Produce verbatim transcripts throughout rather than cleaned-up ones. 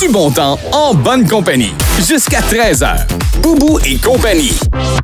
Du bon temps en bonne compagnie. Jusqu'à treize heures. Boubou et compagnie.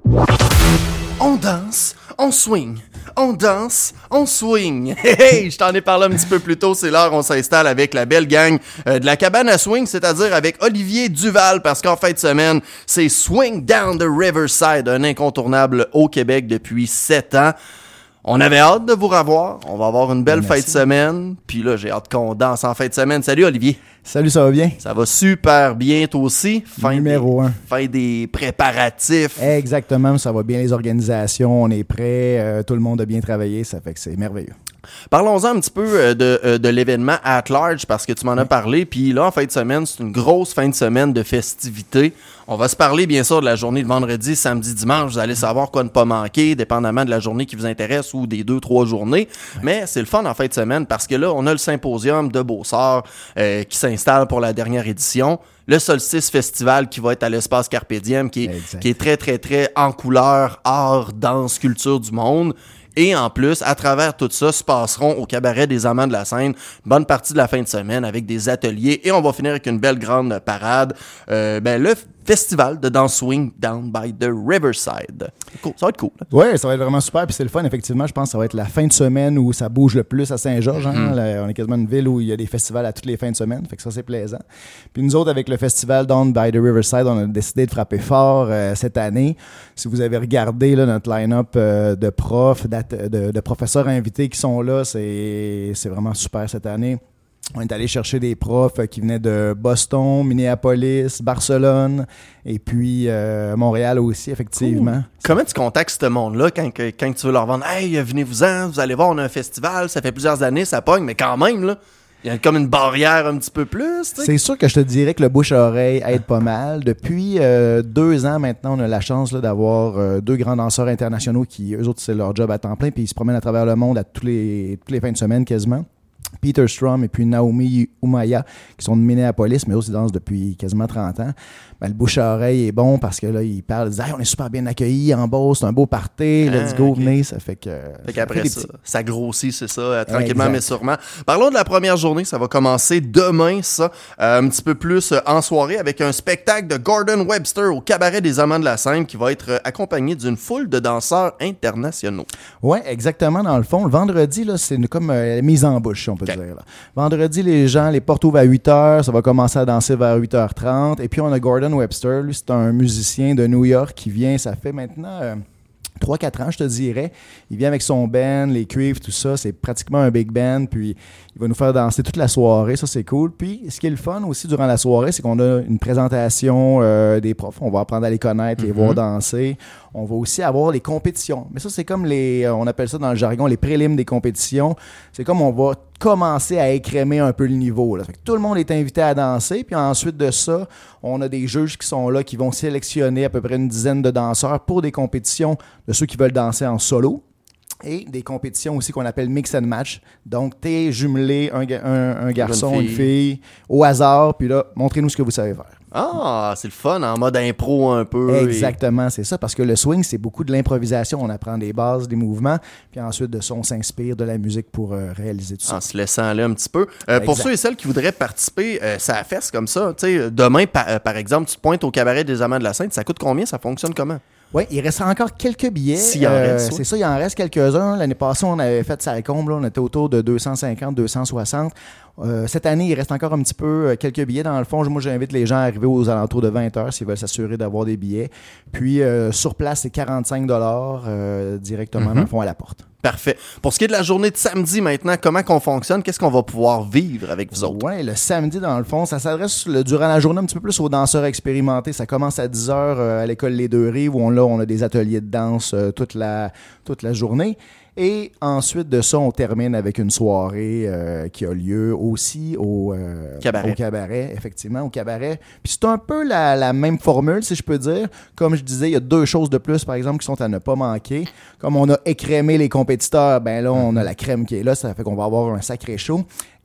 On danse, on swing. On danse, on swing. Hey, hey, je t'en ai parlé un petit peu plus tôt. C'est l'heure, on s'installe avec la belle gang euh, de la cabane à swing, c'est-à-dire avec Olivier Duval, parce qu'en fin de semaine, c'est Swing Down the Riverside, un incontournable au Québec depuis sept ans. On avait hâte de vous revoir. On va avoir une belle Merci. fin de semaine. Puis là, j'ai hâte qu'on danse en fin de semaine. Salut Olivier. Salut, ça va bien? Ça va super bien, toi aussi. Fin Numéro des, un. Fin des préparatifs. Exactement, ça va bien les organisations, on est prêt, euh, tout le monde a bien travaillé, ça fait que c'est merveilleux. Parlons-en un petit peu euh, de, euh, de l'événement at large, parce que tu m'en as parlé. Puis là, en fin de semaine, c'est une grosse fin de semaine de festivités. On va se parler, bien sûr, de la journée de vendredi, samedi, dimanche. Vous allez savoir quoi ne pas manquer, dépendamment de la journée qui vous intéresse ou des deux, trois journées. Ouais. Mais c'est le fun en fin de semaine, parce que là, on a le symposium de Beausart euh, qui s'installe pour la dernière édition. Le Solstice Festival qui va être à l'espace Carpe Diem, qui est, qui est très, très, très en couleur, art, danse, culture du monde. Et en plus, à travers tout ça, se passeront au Cabaret des Amants de la Seine une bonne partie de la fin de semaine avec des ateliers. Et on va finir avec une belle grande parade. Euh, ben, le festival de danse swing Down by the Riverside. Cool. Ça va être cool. Oui, ça va être vraiment super. Puis c'est le fun, effectivement. Je pense que ça va être la fin de semaine où ça bouge le plus à Saint-Georges. Hein? Mm. Là, on est quasiment une ville où il y a des festivals à toutes les fins de semaine. Fait que ça, c'est plaisant. Puis nous autres, avec le festival Down by the Riverside, on a décidé de frapper fort euh, cette année. Si vous avez regardé là, notre line-up euh, de profs, de, de professeurs invités qui sont là, c'est, c'est vraiment super cette année. On est allé chercher des profs qui venaient de Boston, Minneapolis, Barcelone et puis euh, Montréal aussi, effectivement. Cool. Comment tu contactes ce monde-là quand, quand tu veux leur vendre « Hey, venez-vous-en, vous allez voir, on a un festival, ça fait plusieurs années, ça pogne, mais quand même, là, il y a comme une barrière un petit peu plus. » C'est sûr que je te dirais que le bouche-à-oreille aide pas mal. Depuis euh, deux ans maintenant, on a la chance là, d'avoir euh, deux grands danseurs internationaux qui, eux autres, c'est leur job à temps plein, puis ils se promènent à travers le monde à tous les, toutes les fins de semaine quasiment. Peter Strum et puis Naomi Umaya qui sont de Minneapolis, mais eux aussi dansent depuis quasiment trente ans. Ben, le bouche à oreille est bon parce que là, ils parlent, ils disent hey, on est super bien accueillis en Beauce, c'est un beau party, let's go, okay. venez. Ça fait que. Fait qu'après ça, ça grossit, c'est ça, euh, tranquillement, exact. Mais sûrement. Parlons de la première journée, ça va commencer demain, ça, euh, un petit peu plus euh, en soirée avec un spectacle de Gordon Webster au Cabaret des Amants de la Seine qui va être euh, accompagné d'une foule de danseurs internationaux. Oui, exactement. Dans le fond, le vendredi, là, c'est une, comme euh, mise en bouche, si on peut okay. dire. Là. Vendredi, les gens, les portes ouvrent à huit heures, ça va commencer à danser vers huit heures trente. Et puis, on a Gordon Webster, lui, c'est un musicien de New York qui vient, ça fait maintenant euh, trois quatre ans, je te dirais. Il vient avec son band, les cuivres, tout ça, c'est pratiquement un big band, puis il va nous faire danser toute la soirée, ça c'est cool. Puis, ce qui est le fun aussi durant la soirée, c'est qu'on a une présentation euh, des profs, on va apprendre à les connaître, les mm-hmm. voir danser. On va aussi avoir les compétitions. Mais ça, c'est comme les, on appelle ça dans le jargon, les prélims des compétitions. C'est comme on va commencer à écrémer un peu le niveau. Là. Fait que tout le monde est invité à danser. Puis ensuite de ça, on a des juges qui sont là, qui vont sélectionner à peu près une dizaine de danseurs pour des compétitions de ceux qui veulent danser en solo. Et des compétitions aussi qu'on appelle mix and match. Donc, t'es jumelé un, un, un garçon, une fille. une fille, au hasard. Puis là, montrez-nous ce que vous savez faire. Ah, c'est le fun, en mode impro un peu. Exactement, et... c'est ça, parce que le swing, c'est beaucoup de l'improvisation. On apprend des bases, des mouvements, puis ensuite de ça, on s'inspire de la musique pour euh, réaliser tout ça. En se laissant aller un petit peu. Euh, pour ceux et celles qui voudraient participer, euh, ça fesse comme ça. Tu sais, demain, pa- euh, par exemple, tu te pointes au Cabaret des Amants de la Seine, ça coûte combien? Ça fonctionne comment? Oui, il reste encore quelques billets. S'il en euh, reste, ouais. C'est ça, il en reste quelques-uns. L'année passée, on avait fait ça à Comble, on était autour de deux cent cinquante, deux cent soixante. Euh, cette année, il reste encore un petit peu euh, quelques billets. Dans le fond, moi, j'invite les gens à arriver aux alentours de vingt heures s'ils veulent s'assurer d'avoir des billets. Puis, euh, sur place, c'est quarante-cinq dollars euh, directement, mm-hmm. dans le fond, à la porte. Parfait. Pour ce qui est de la journée de samedi maintenant, comment qu'on fonctionne? Qu'est-ce qu'on va pouvoir vivre avec vous autres? Oui, le samedi, dans le fond, ça s'adresse le, durant la journée un petit peu plus aux danseurs expérimentés. Ça commence à dix heures euh, à l'école Les Deux-Rives où on, là, on a des ateliers de danse euh, toute la, toute la journée. Et ensuite de ça, on termine avec une soirée euh, qui a lieu aussi au, euh, cabaret. au cabaret, effectivement, au cabaret. Puis c'est un peu la, la même formule, si je peux dire. Comme je disais, il y a deux choses de plus, par exemple, qui sont à ne pas manquer. Comme on a écrémé les compétiteurs, ben là, on a la crème qui est là, ça fait qu'on va avoir un sacré show.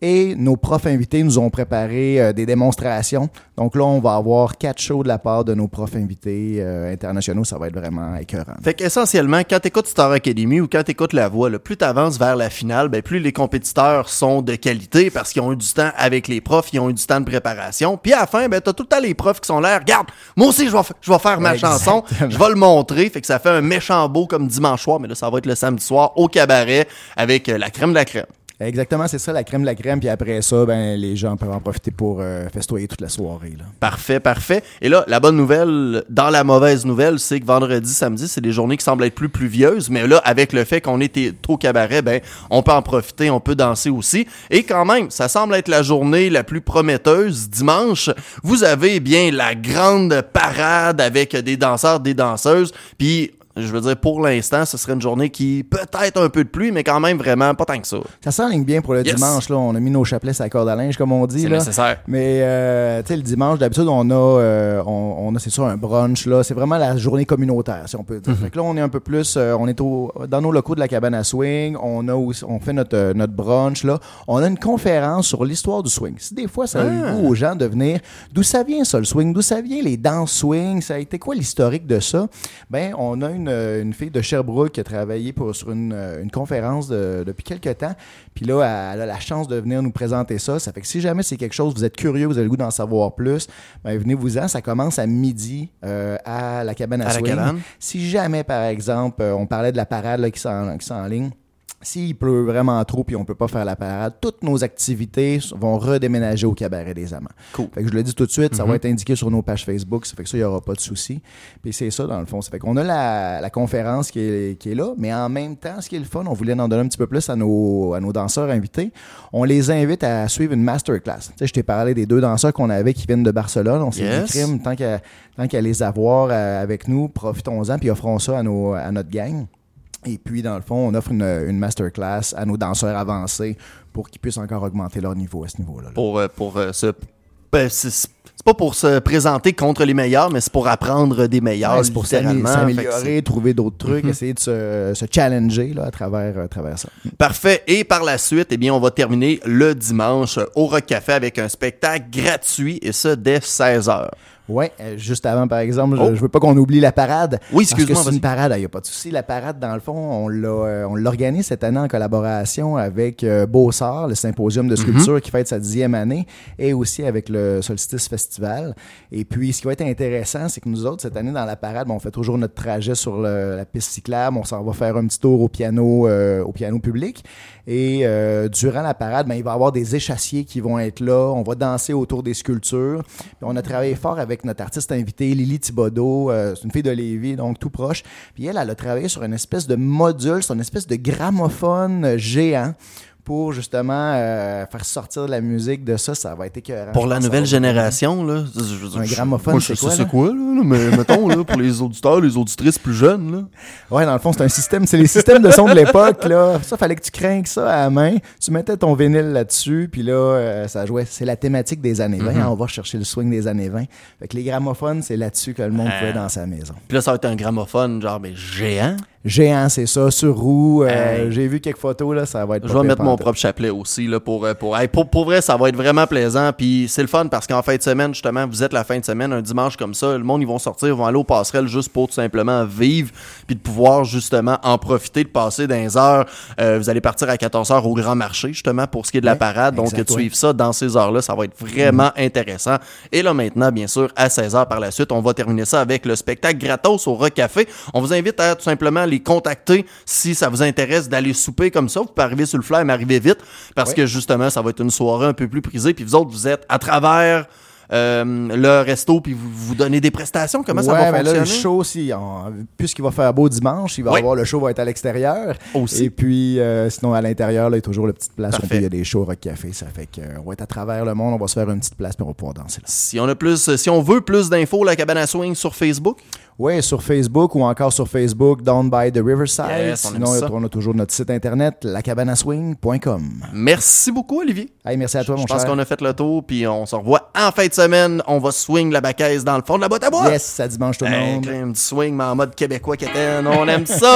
Et nos profs invités nous ont préparé euh, des démonstrations. Donc là, on va avoir quatre shows de la part de nos profs invités euh, internationaux. Ça va être vraiment écœurant. Fait qu'essentiellement, quand tu écoutes Star Academy ou quand tu écoutes La Voix, là, plus tu avances vers la finale, ben, plus les compétiteurs sont de qualité parce qu'ils ont eu du temps avec les profs, ils ont eu du temps de préparation. Puis à la fin, ben, tu as tout le temps les profs qui sont là. Regarde, moi aussi, je vais, f- je vais faire ma Exactement. chanson, je vais le montrer. Fait que ça fait un méchant beau comme dimanche soir, mais là, ça va être le samedi soir au cabaret avec euh, la crème de la crème. Exactement, c'est ça, la crème de la crème. Puis après ça, ben, les gens peuvent en profiter pour euh, festoyer toute la soirée. Là. Parfait, parfait. Et là, la bonne nouvelle, dans la mauvaise nouvelle, c'est que vendredi, samedi, c'est des journées qui semblent être plus pluvieuses. Mais là, avec le fait qu'on était au cabaret, ben, on peut en profiter, on peut danser aussi. Et quand même, ça semble être la journée la plus prometteuse. Dimanche, vous avez bien la grande parade avec des danseurs, des danseuses. Puis, je veux dire, pour l'instant, ce serait une journée qui peut-être un peu de pluie, mais quand même vraiment pas tant que ça. Ça s'enligne bien pour le Yes. dimanche. Là. On a mis nos chapelets sur la corde à linge, comme on dit. C'est là. nécessaire. Mais euh, tu sais, le dimanche, d'habitude, on a, euh, on, on a c'est ça, un brunch. Là. C'est vraiment la journée communautaire, si on peut dire. Mm-hmm. Fait que là, on est un peu plus, euh, on est au, dans nos locaux de la cabane à swing. On a aussi, on fait notre, euh, notre brunch. Là. On a une conférence sur l'histoire du swing. Si des fois, ça a Ah. le goût aux gens de venir, d'où ça vient ça, le swing? D'où ça vient les danses swing? Ça a été quoi l'historique de ça? Ben, on a une, une fille de Sherbrooke qui a travaillé pour, sur une, une conférence de, depuis quelques temps. Puis là, elle a la chance de venir nous présenter ça. Ça fait que si jamais c'est quelque chose, vous êtes curieux, vous avez le goût d'en savoir plus, ben venez-vous-en. Ça commence à midi euh, à la cabane à, À la swing. cabane. Si jamais, par exemple, euh, on parlait de la parade là, qui s'en- qui s'enligne, s'il pleut vraiment trop puis on peut pas faire la parade, toutes nos activités vont redéménager au cabaret des Amants. Cool. Fait que je le dis tout de suite, ça Mhm. va être indiqué sur nos pages Facebook, ça fait que ça, il n'y aura pas de souci. Puis c'est ça, dans le fond. Ça fait qu'on a la, la conférence qui est, qui est là, mais en même temps, ce qui est le fun, on voulait en donner un petit peu plus à nos, à nos danseurs invités. On les invite à suivre une masterclass. Tu sais, je t'ai parlé des deux danseurs qu'on avait qui viennent de Barcelone. On s'est Yes. dit, crime, tant qu'à, tant qu'à les avoir euh, avec nous, profitons-en puis offrons ça à, nos, à notre gang. Et puis, dans le fond, on offre une, une masterclass à nos danseurs avancés pour qu'ils puissent encore augmenter leur niveau à ce niveau-là. là. Pour, euh, pour euh, se... ben, c'est c'est pas pour se présenter contre les meilleurs, mais c'est pour apprendre des meilleurs, Ouais, c'est pour s'amé- littéralement. Fait que s'améliorer, trouver d'autres trucs, Mhm. essayer de se, se challenger là, à, travers, à travers ça. c'est parfait. Et par la suite, eh bien, on va terminer le dimanche au Rock Café avec un spectacle gratuit, et ça dès seize heures. Oui, juste avant, par exemple, Oh. je, je veux pas qu'on oublie la parade. Oui, Parce excuse-moi, que c'est vas-y. une parade, il n'y a pas de souci. La parade, dans le fond, on l'a, euh, on l'organise cette année en collaboration avec euh, Beausart, le symposium de sculpture qui fête sa dixième année, et aussi avec le Solstice Festival. Et puis, ce qui va être intéressant, c'est que nous autres, cette année, dans la parade, ben, on fait toujours notre trajet sur le- la piste cyclable. On s'en va faire un petit tour au piano, euh, au piano public. Et euh, durant la parade, ben, il va y avoir des échassiers qui vont être là. On va danser autour des sculptures. Puis on a travaillé fort avec notre artiste invitée, Lily Thibodeau. Euh, c'est une fille de Lévis, donc tout proche. Puis elle, elle a travaillé sur une espèce de module, sur une espèce de gramophone euh, géant pour justement euh, faire sortir de la musique de ça. Ça va être écœurant. Pour Je la pense que nouvelle ça va être génération, là. je- je- Un je- gramophone, moi, je c'est sais quoi, c'est là? quoi, là, mais mettons, là, pour les auditeurs, les auditrices plus jeunes, là. Ouais, dans le fond, c'est un système, c'est les systèmes de son de l'époque, là. Ça, fallait que tu craignes ça à la main. Tu mettais ton vinyle là-dessus, puis là, euh, ça jouait. C'est la thématique des années vingt. Mhm. On va chercher le swing des années vingt. Fait que les gramophones, c'est là-dessus que le monde Ah. pouvait danser à la maison. Puis là, ça va être un gramophone, genre, mais géant. Géant, c'est ça, sur roue. euh, Hey. J'ai vu quelques photos, là, ça va être Je pas vais pire mettre mon pantoute. propre chapelet aussi, là, pour, euh, pour, hey, pour, pour vrai, ça va être vraiment plaisant. Puis c'est le fun parce qu'en fin de semaine, justement, vous êtes la fin de semaine, un dimanche comme ça, le monde, ils vont sortir, ils vont aller aux passerelles juste pour tout simplement vivre, puis de pouvoir justement en profiter, de passer dans les heures. Euh, vous allez partir à quatorze heures au Grand Marché, justement, pour ce qui est de la Ouais, parade. Donc, exact, de ouais. suivre ça dans ces heures-là, ça va être vraiment intéressant. Et là, maintenant, bien sûr, à seize heures par la suite, on va terminer ça avec le spectacle gratos au Rock Café. On vous invite à tout simplement les contacter si ça vous intéresse d'aller souper comme ça. Vous pouvez arriver sur le fly, mais arrivez vite parce Ouais. que justement, ça va être une soirée un peu plus prisée. Puis vous autres, vous êtes à travers euh, le resto, puis vous vous donnez des prestations. Comment ça Ouais, va mais fonctionner? là, le show, si, on- puisqu'il va faire beau dimanche, il va Oui. avoir le show va être à l'extérieur. Aussi. Et puis, euh, sinon, à l'intérieur, là, il y a toujours la petite place où on peut- Parfait. il y a des shows au Rock Café. Ça fait qu'on va être à travers le monde, on va se faire une petite place, puis on va pouvoir danser là. Si on a plus, si on veut plus d'infos, la cabane à swing sur Facebook. Oui, sur Facebook ou encore sur Facebook, Down by the Riverside. Yes, on aime Sinon, ça. on a toujours notre site internet, la cabane à swing point com. Merci beaucoup, Olivier. Hey, merci à toi, Je mon pense cher. qu'on a fait le tour, puis on se revoit en fin de semaine. On va swing la bacaise dans le fond de la boîte à bois. Yes, à dimanche tout le Hey, monde. crème du swing, mais en mode québécois quétaine. On aime ça.